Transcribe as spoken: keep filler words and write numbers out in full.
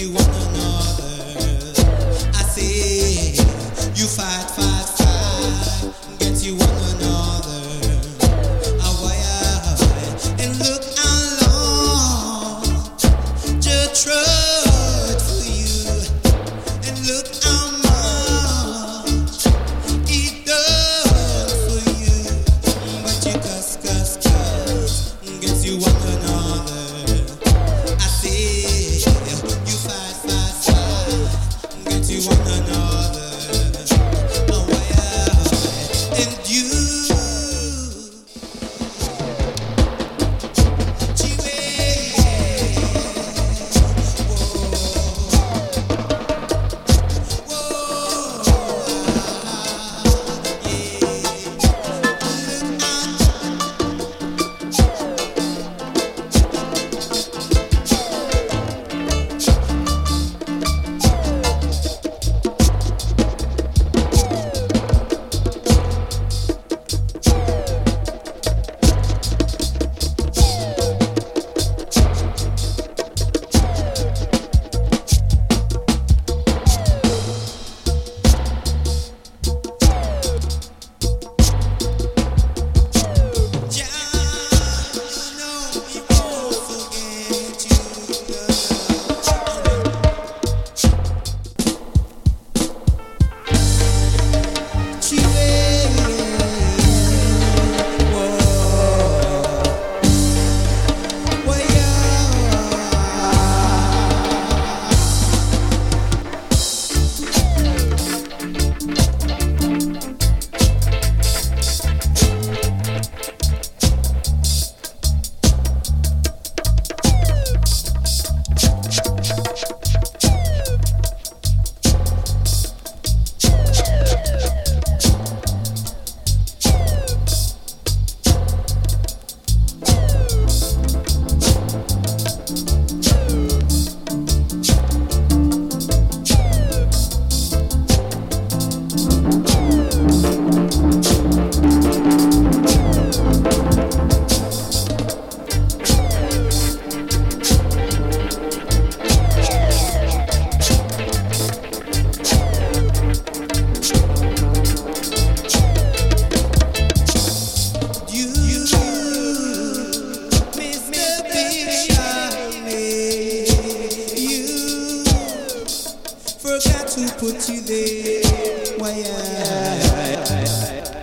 you one another. I say you fight, fight, fight, get you one another. Ah, why, ah, and look how long just tried for you, and look how much it done for you. But you cuss, cuss, cuss, get you one another. I say you fight, fight, fight, get you one another. Oh, why, and you. Forgot to put you there. Why? I